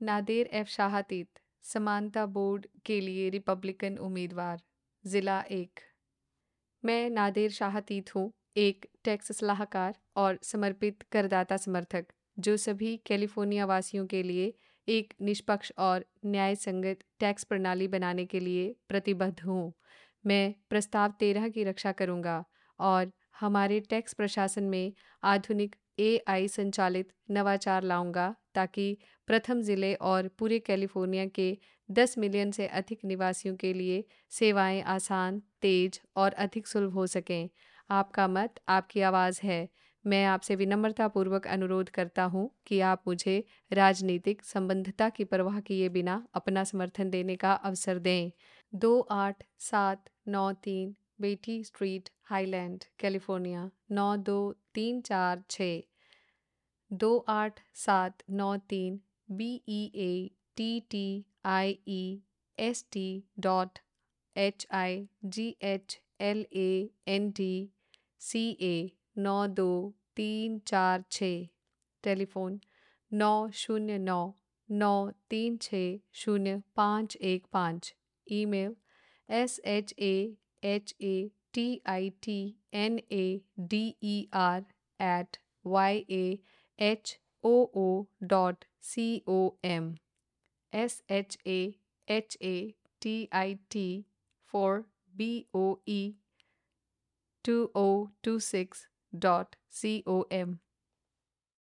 Nadir F शाहातीत, समानता board के लिए रिपब्लिकन उम्मीदवार, ज़िला 1। मैं नादेर शाहातीत हूँ, एक टैक्स सलाहकार और समर्पित करदाता समर्थक, जो सभी कैलिफोर्निया वासियों के लिए एक निष्पक्ष और न्याय संगत टैक्स प्रणाली बनाने के लिए प्रतिबद्ध हूँ। मैं प्रस्ताव 13 की रक्षा करूँगा और हमारे टैक्स प्रशासन में आधुनिक AI संचालित नवाचार लाऊंगा ताकि प्रथम ज़िले और पूरे कैलिफोर्निया के 10 मिलियन से अधिक निवासियों के लिए सेवाएं आसान, तेज और अधिक सुलभ हो सकें। आपका मत आपकी आवाज़ है। मैं आपसे विनम्रतापूर्वक अनुरोध करता हूँ कि आप मुझे राजनीतिक संबद्धता की परवाह किए बिना अपना समर्थन देने का अवसर दें। 28793 Beattie street, Highland, California 92346। 28793 BEATTIEST.HIGHLANDCA 92346। Telephone 90993600515। Email shatitner@yahoo.com, shatitfor BOE 2026.com।